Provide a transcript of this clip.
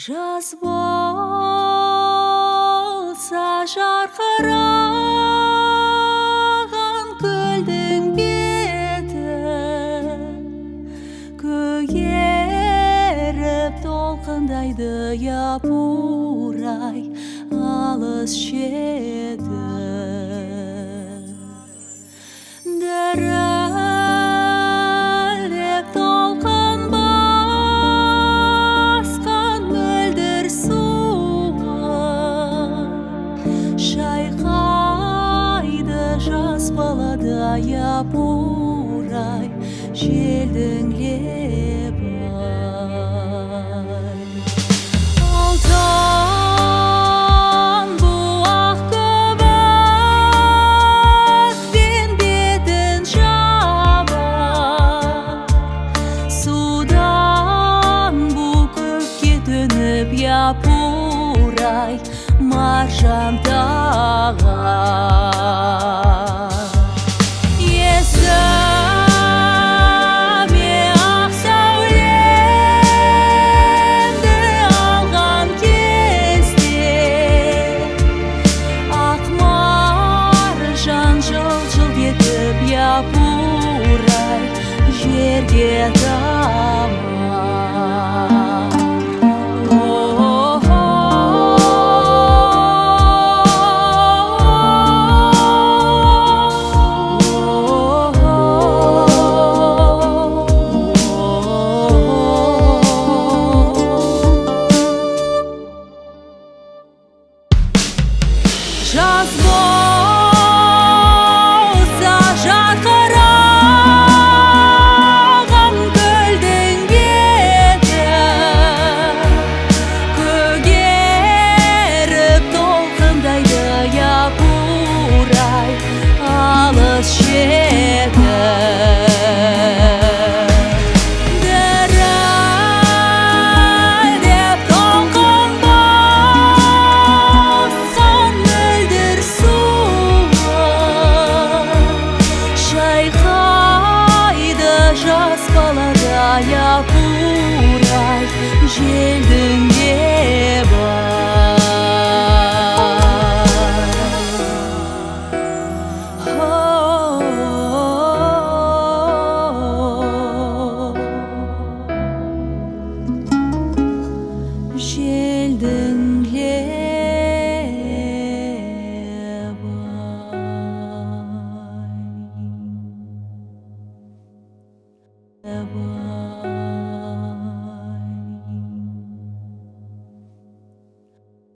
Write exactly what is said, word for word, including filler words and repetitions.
Жаз болса жарқыраған көлдің беті, көгеріп толқындайды япырай алыс шеті. Дірілдеп толқын басқан мөлдір суы, шайқайды жас балада япырай желдің лебі. Алтын буақ көбікпен бетін жабар, судан бу көкке төніп япырай маржан тағар. Есіме ақ сәулемді алған кезде, ақ маржан жылт-жылт етіп япырай жерге тамар. Жаз болса жарқыраған көлдің беті, көгеріп толқындайды япырай алыс шеті. Жас балада япырай желді